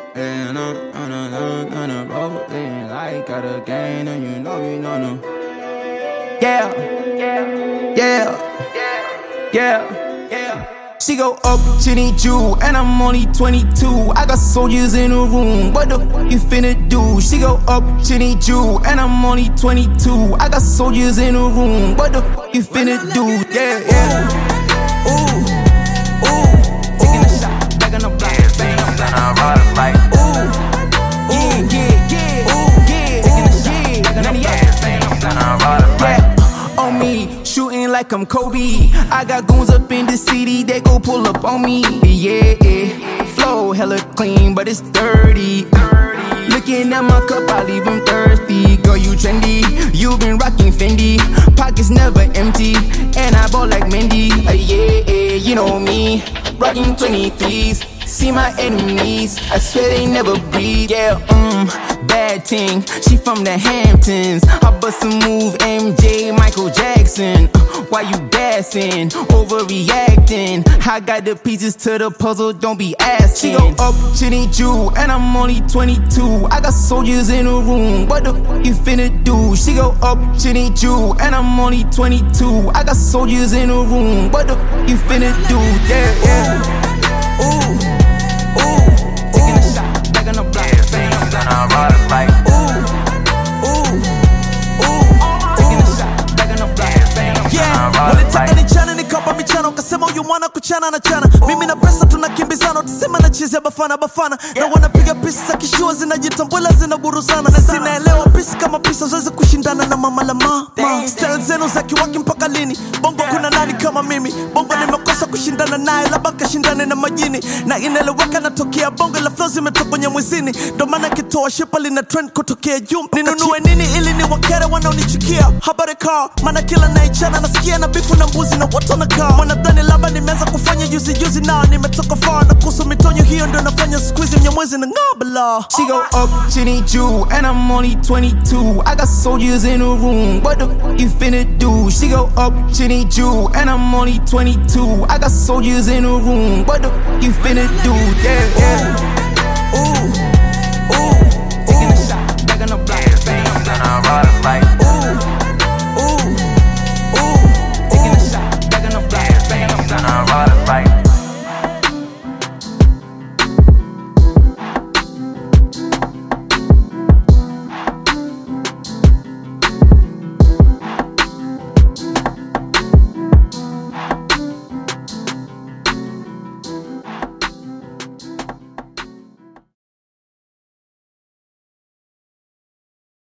And I'm rolling like I the game, and you know me, no. Yeah. She go up, she need you, and I'm only 22. I got soldiers in the room, what the fuck you finna do? She go up, she need you, and I'm only 22. I got soldiers in the room, what the fuck you finna do? Yeah. Ooh. Taking a shot, back on the block, bang. Then I ride like on me, shooting like I'm Kobe. I got goons up in the city, they go pull up on me. Yeah, flow hella clean, but it's dirty. Looking at my cup, I leave him thirsty. Girl, you trendy, you been rocking Fendi. Pockets never empty, and I ball like Mendy. Yeah, you know me, rocking 23s. See my enemies, I swear they never breathe. Yeah, bad ting, she from the Hamptons. I bust a move, MJ, Michael Jackson. Why you gassing, overreacting? I got the pieces to the puzzle, don't be asking. She go up, she need you, and I'm only 22. I got soldiers in the room, what the fuck you finna do? She go up, she need you, and I'm only 22. I got soldiers in the room, what the fuck you finna do? Yeah. Ooh. Taking a shot, back on the block, bang. Then I ride like Taking a shot, back on the block, bang. Yeah, walitaka nichane nikapa michano, kasema uyu mwana kuchana na chana. Mimi na Bresa tunakimbizana, tusema na chizi ya bafana. Na wanapiga pisi za kishua zinajitambula zinaburuzana. Na zinaelewa pisi kama pisa zoezi kushindana na mama la mama. Style zenu za kiwaki mpaka lini? Bongo kuna nani kama mimi? Bongo nimekosa kushindana naye, labda kashindane na majini. Na ineleweka natokea bongo la flow zimetoka kwenye mwizini. Ndo maana kitoa shipa lina trend kutokea juu. Ninunue nini ili ni wakere wanaonichukia? Habari kaa, maana kila naichana nasikia na bifu na mbuzi na watu wanakaa. Wanadhani labda nimeanza kufanya juzi na nimetoka far. Na kuhusu mitonyo hiyo ndo nafanya squeeze mnyamwezi na ngabala. She go up, she need you, and I'm only 22. I got soldiers in the room, what the fuck you finna do? She go up, she need you, and I'm only 22. I got soldiers in the room, what the fuck you finna do? Yeah. Ooh.